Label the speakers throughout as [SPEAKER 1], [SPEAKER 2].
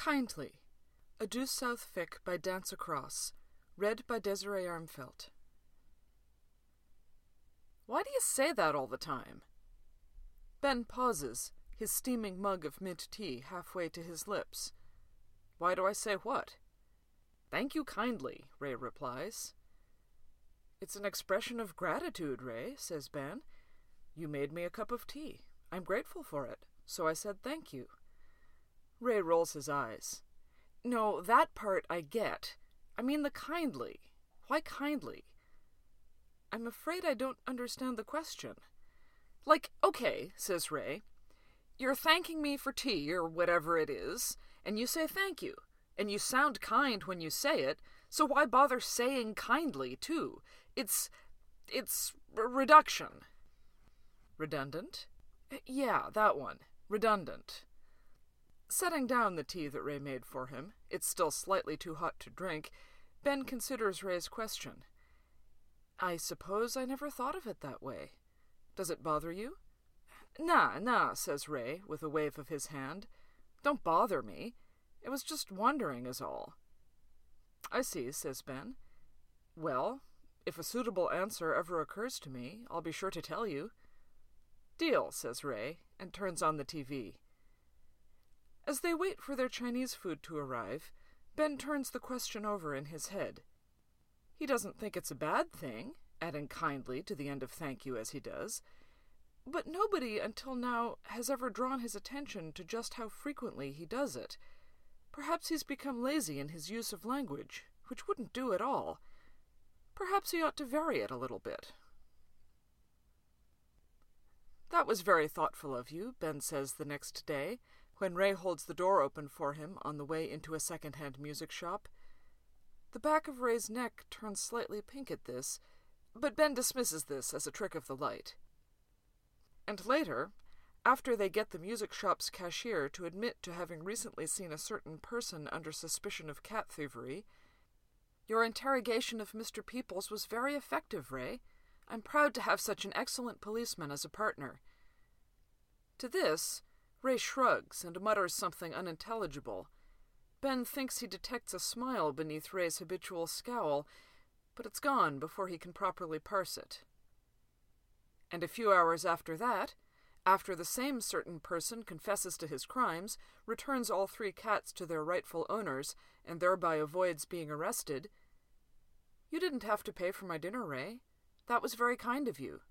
[SPEAKER 1] Kindly. A Due South Fic by Dance Across. Read by Desiree Armfeldt. Why do you say that all the time? Ben pauses, his steaming mug of mint tea halfway to his lips. Why do I say what? Thank you kindly, Ray replies. It's an expression of gratitude, Ray, says Ben. You made me a cup of tea. I'm grateful for it, so I said thank you. Ray rolls his eyes. No, that part I get. I mean the kindly. Why kindly? I'm afraid I don't understand the question. Like, okay, says Ray. You're thanking me for tea, or whatever it is, and you say thank you. And you sound kind when you say it, so why bother saying kindly, too? It's reduction. Redundant? Yeah, that one. Redundant. Setting down the tea that Ray made for him, it's still slightly too hot to drink, Ben considers Ray's question. I suppose I never thought of it that way. Does it bother you? Nah, says Ray, with a wave of his hand. Don't bother me. It was just wondering is all. I see, says Ben. Well, if a suitable answer ever occurs to me, I'll be sure to tell you. Deal, says Ray, and turns on the TV. As they wait for their Chinese food to arrive, Ben turns the question over in his head. He doesn't think it's a bad thing, adding kindly to the end of thank you as he does, but nobody until now has ever drawn his attention to just how frequently he does it. Perhaps he's become lazy in his use of language, which wouldn't do at all. Perhaps he ought to vary it a little bit. That was very thoughtful of you, Ben says the next day, when Ray holds the door open for him on the way into a second-hand music shop. The back of Ray's neck turns slightly pink at this, but Ben dismisses this as a trick of the light. And later, after they get the music shop's cashier to admit to having recently seen a certain person under suspicion of cat thievery, your interrogation of Mr. Peoples was very effective, Ray. I'm proud to have such an excellent policeman as a partner. To this, Ray shrugs and mutters something unintelligible. Ben thinks he detects a smile beneath Ray's habitual scowl, but it's gone before he can properly parse it. And a few hours after that, after the same certain person confesses to his crimes, returns all 3 cats to their rightful owners, and thereby avoids being arrested, You didn't have to pay for my dinner, Ray. That was very kind of you.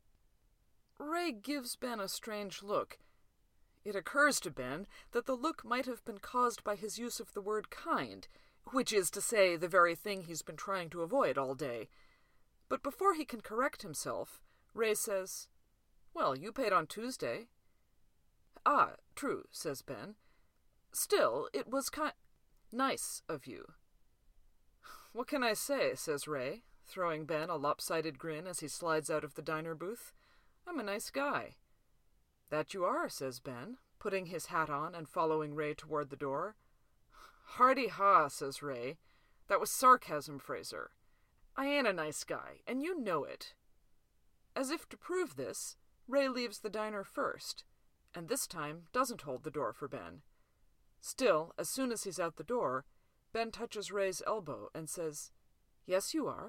[SPEAKER 1] Ray gives Ben a strange look. It occurs to Ben that the look might have been caused by his use of the word kind, which is to say the very thing he's been trying to avoid all day. But before he can correct himself, Ray says, Well, you paid on Tuesday. Ah, true, says Ben. Still, it was nice of you. What can I say, says Ray, throwing Ben a lopsided grin as he slides out of the diner booth. I'm a nice guy. That you are, says Ben, putting his hat on and following Ray toward the door. Hardy ha, says Ray. That was sarcasm, Fraser. I ain't a nice guy, and you know it. As if to prove this, Ray leaves the diner first, and this time doesn't hold the door for Ben. Still, as soon as he's out the door, Ben touches Ray's elbow and says, Yes, you are.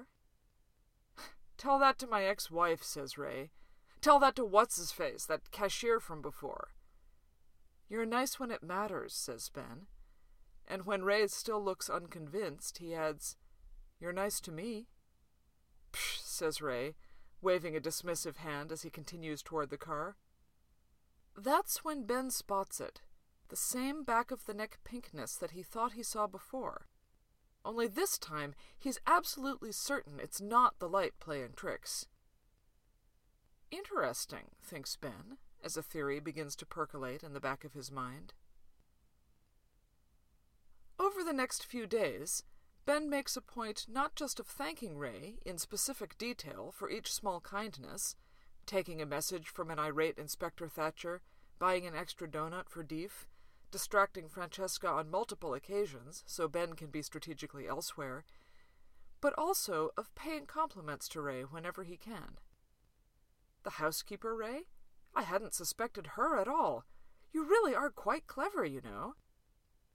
[SPEAKER 1] Tell that to my ex-wife, says Ray. Tell that to what's-his-face, that cashier from before. You're nice when it matters, says Ben. And when Ray still looks unconvinced, he adds, You're nice to me. Psh, says Ray, waving a dismissive hand as he continues toward the car. That's when Ben spots it, the same back-of-the-neck pinkness that he thought he saw before. Only this time, he's absolutely certain it's not the light playing tricks. Interesting, thinks Ben, as a theory begins to percolate in the back of his mind. Over the next few days, Ben makes a point not just of thanking Ray in specific detail for each small kindness, taking a message from an irate Inspector Thatcher, buying an extra donut for Deef, distracting Francesca on multiple occasions so Ben can be strategically elsewhere, but also of paying compliments to Ray whenever he can. The housekeeper, Ray? I hadn't suspected her at all. You really are quite clever, you know.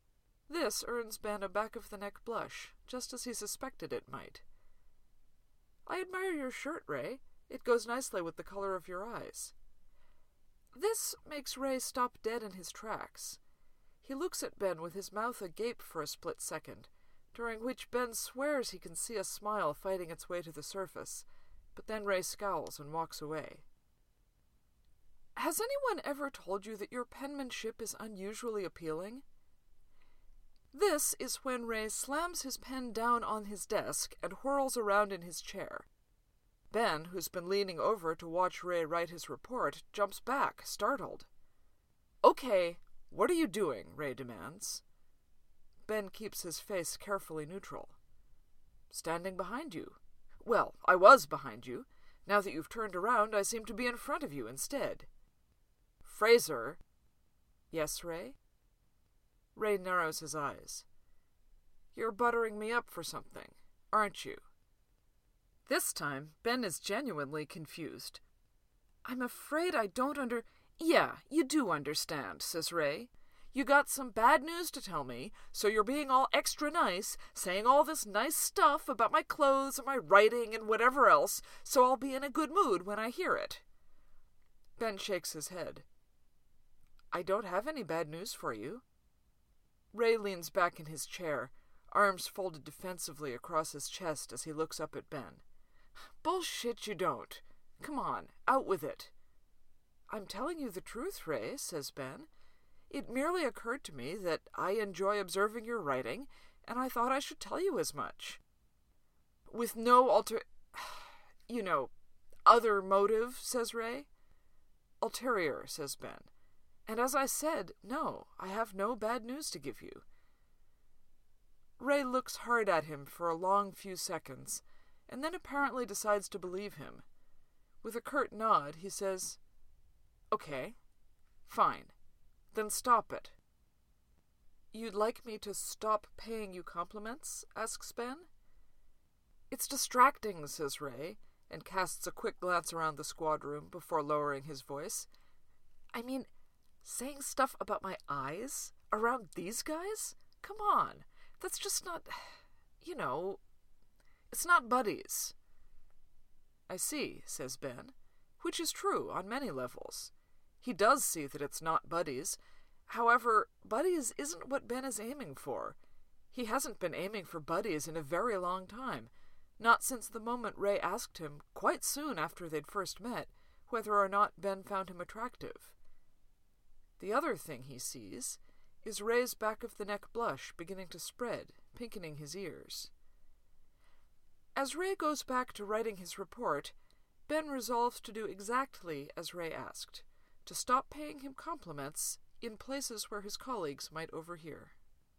[SPEAKER 1] This earns Ben a back-of-the-neck blush, just as he suspected it might. "I admire your shirt, Ray. It goes nicely with the color of your eyes." This makes Ray stop dead in his tracks. He looks at Ben with his mouth agape for a split second, during which Ben swears he can see a smile fighting its way to the surface, but then Ray scowls and walks away. "Has anyone ever told you that your penmanship is unusually appealing?" This is when Ray slams his pen down on his desk and whirls around in his chair. Ben, who's been leaning over to watch Ray write his report, jumps back, startled. "Okay, what are you doing?" Ray demands. Ben keeps his face carefully neutral. "Standing behind you. Well, I was behind you. Now that you've turned around, I seem to be in front of you instead." "Fraser." "Yes, Ray?" Ray narrows his eyes. "You're buttering me up for something, aren't you?" This time, Ben is genuinely confused. "I'm afraid I don't Yeah, you do understand," says Ray. "You got some bad news to tell me, so you're being all extra nice, saying all this nice stuff about my clothes and my writing and whatever else, so I'll be in a good mood when I hear it." Ben shakes his head. "I don't have any bad news for you." Ray leans back in his chair, arms folded defensively across his chest as he looks up at Ben. "Bullshit, you don't. Come on, out with it." "I'm telling you the truth, Ray," says Ben. "It merely occurred to me that I enjoy observing your writing, and I thought I should tell you as much." "With no other motive," says Ray. "Ulterior," says Ben. "And as I said, no, I have no bad news to give you." Ray looks hard at him for a long few seconds, and then apparently decides to believe him. With a curt nod, he says, "Okay, fine. Then stop it." "You'd like me to stop paying you compliments?" asks Ben. "It's distracting," says Ray, and casts a quick glance around the squad room before lowering his voice. "I mean, saying stuff about my eyes around these guys? Come on, that's just not, it's not buddies." "I see," says Ben, which is true on many levels. He does see that it's not buddies. However, buddies isn't what Ben is aiming for. He hasn't been aiming for buddies in a very long time, not since the moment Ray asked him, quite soon after they'd first met, whether or not Ben found him attractive. The other thing he sees is Ray's back-of-the-neck blush beginning to spread, pinkening his ears. As Ray goes back to writing his report, Ben resolves to do exactly as Ray asked, to stop paying him compliments in places where his colleagues might overhear.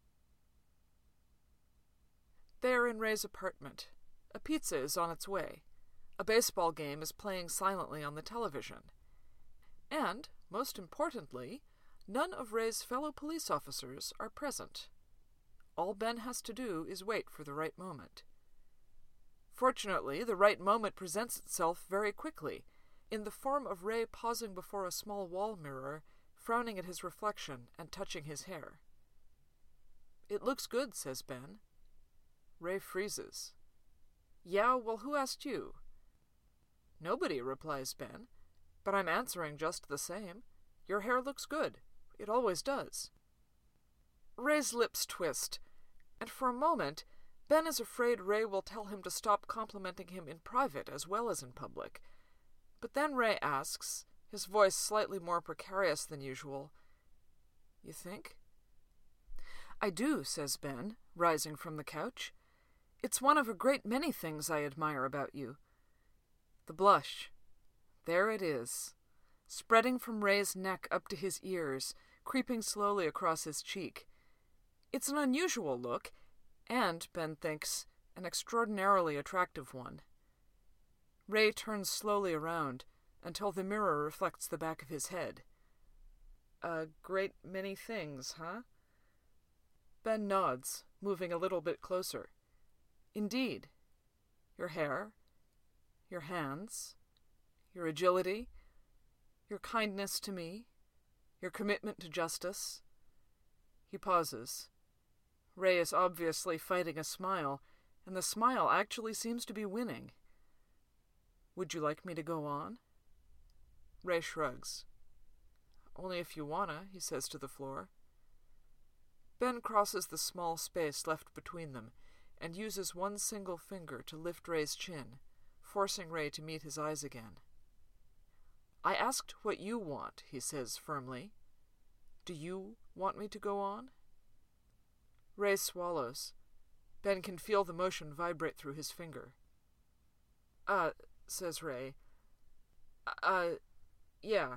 [SPEAKER 1] There in Ray's apartment, a pizza is on its way. A baseball game is playing silently on the television. And, most importantly, none of Ray's fellow police officers are present. All Ben has to do is wait for the right moment. Fortunately, the right moment presents itself very quickly, in the form of Ray pausing before a small wall mirror, frowning at his reflection and touching his hair. "It looks good," says Ben. Ray freezes. "Yeah, well, who asked you?" "Nobody," replies Ben, "but I'm answering just the same. Your hair looks good. It always does." Ray's lips twist, and for a moment, Ben is afraid Ray will tell him to stop complimenting him in private as well as in public. But then Ray asks, his voice slightly more precarious than usual, "You think?" "I do," says Ben, rising from the couch. "It's one of a great many things I admire about you." The blush. There it is, spreading from Ray's neck up to his ears, creeping slowly across his cheek. It's an unusual look, and, Ben thinks, an extraordinarily attractive one. Ray turns slowly around until the mirror reflects the back of his head. "A great many things, huh?" Ben nods, moving a little bit closer. "Indeed. Your hair, your hands, your agility, your kindness to me, your commitment to justice." He pauses. Ray is obviously fighting a smile, and the smile actually seems to be winning. Would you like me to go on? Ray shrugs. Only if you wanna, he says to the floor. Ben crosses the small space left between them and uses one single finger to lift Ray's chin, forcing Ray to meet his eyes again. I asked what you want, he says firmly. Do you want me to go on? Ray swallows. Ben can feel the motion vibrate through his finger. Says Ray. Yeah.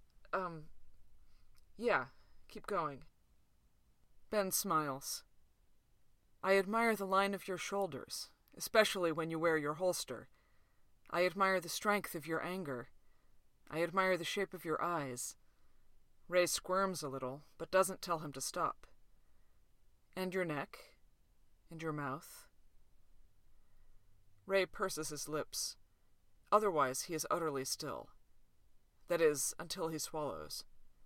[SPEAKER 1] Yeah, keep going. Ben smiles. I admire the line of your shoulders, especially when you wear your holster. I admire the strength of your anger. I admire the shape of your eyes. Ray squirms a little, but doesn't tell him to stop. And your neck? And your mouth? Ray purses his lips. Otherwise, he is utterly still. That is, until he swallows.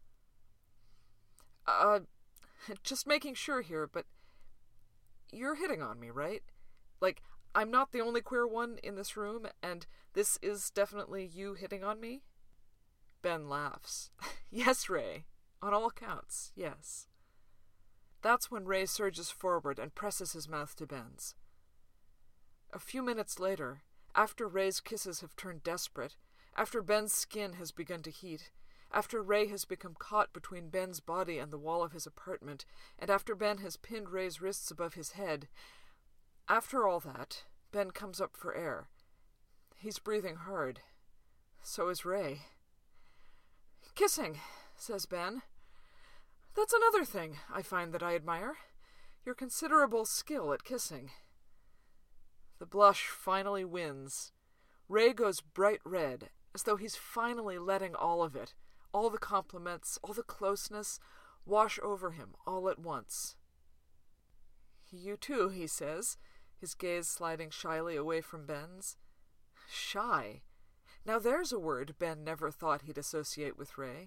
[SPEAKER 1] Just making sure here, but you're hitting on me, right? Like, I'm not the only queer one in this room, and this is definitely you hitting on me? Ben laughs. Yes, Ray. On all accounts, yes. That's when Ray surges forward and presses his mouth to Ben's. A few minutes later, after Ray's kisses have turned desperate, after Ben's skin has begun to heat, after Ray has become caught between Ben's body and the wall of his apartment, and after Ben has pinned Ray's wrists above his head, after all that, Ben comes up for air. He's breathing hard. So is Ray. Kissing, says Ben. That's another thing I find that I admire. Your considerable skill at kissing. The blush finally wins. Ray goes bright red, as though he's finally letting all of it, all the compliments, all the closeness, wash over him all at once. You too, he says, his gaze sliding shyly away from Ben's. Shy. Now there's a word Ben never thought he'd associate with Ray.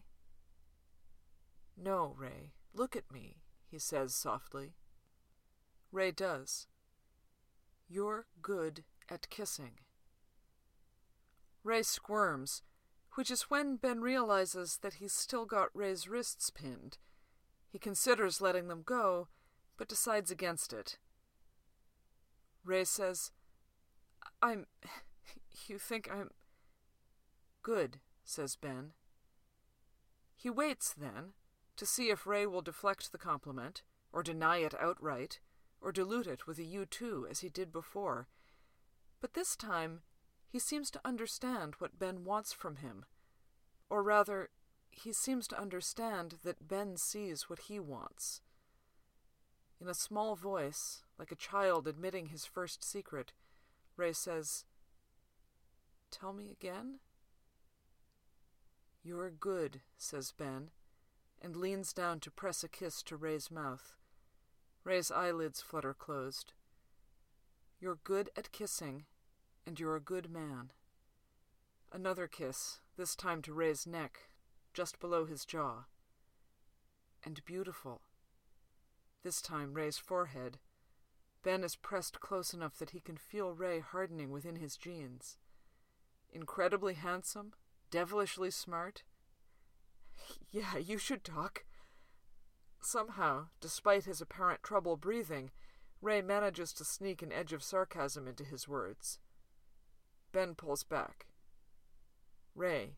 [SPEAKER 1] No, Ray, look at me, he says softly. Ray does. You're good at kissing. Ray squirms, which is when Ben realizes that he's still got Ray's wrists pinned. He considers letting them go, but decides against it. Ray says, You think I'm... Good, says Ben. He waits, then, to see if Ray will deflect the compliment, or deny it outright, or dilute it with a you too, as he did before. But this time, he seems to understand what Ben wants from him. Or rather, he seems to understand that Ben sees what he wants. In a small voice, like a child admitting his first secret, Ray says, Tell me again? You're good, says Ben, and leans down to press a kiss to Ray's mouth. Ray's eyelids flutter closed. You're good at kissing, and you're a good man. Another kiss, this time to Ray's neck, just below his jaw. And beautiful. This time Ray's forehead. Ben is pressed close enough that he can feel Ray hardening within his jeans. Incredibly handsome, devilishly smart. Yeah, you should talk. Somehow, despite his apparent trouble breathing, Ray manages to sneak an edge of sarcasm into his words. Ben pulls back. Ray.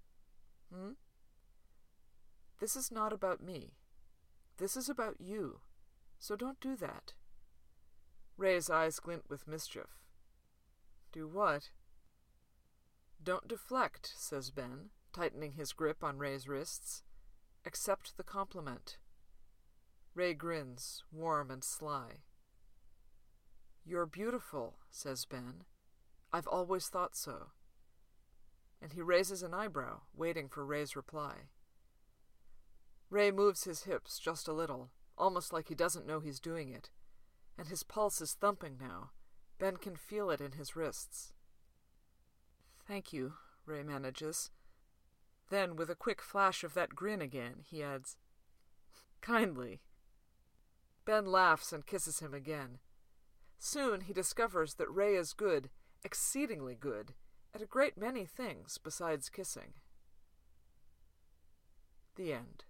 [SPEAKER 1] This is not about me. This is about you. So don't do that. Ray's eyes glint with mischief. Do what? Don't deflect, says Ben, tightening his grip on Ray's wrists. Accept the compliment. Ray grins, warm and sly. You're beautiful, says Ben. I've always thought so. And he raises an eyebrow, waiting for Ray's reply. Ray moves his hips just a little, almost like he doesn't know he's doing it, and his pulse is thumping now. Ben can feel it in his wrists. Thank you, Ray manages. Then, with a quick flash of that grin again, he adds, Kindly. Ben laughs and kisses him again. Soon he discovers that Ray is good, exceedingly good, at a great many things besides kissing. The end.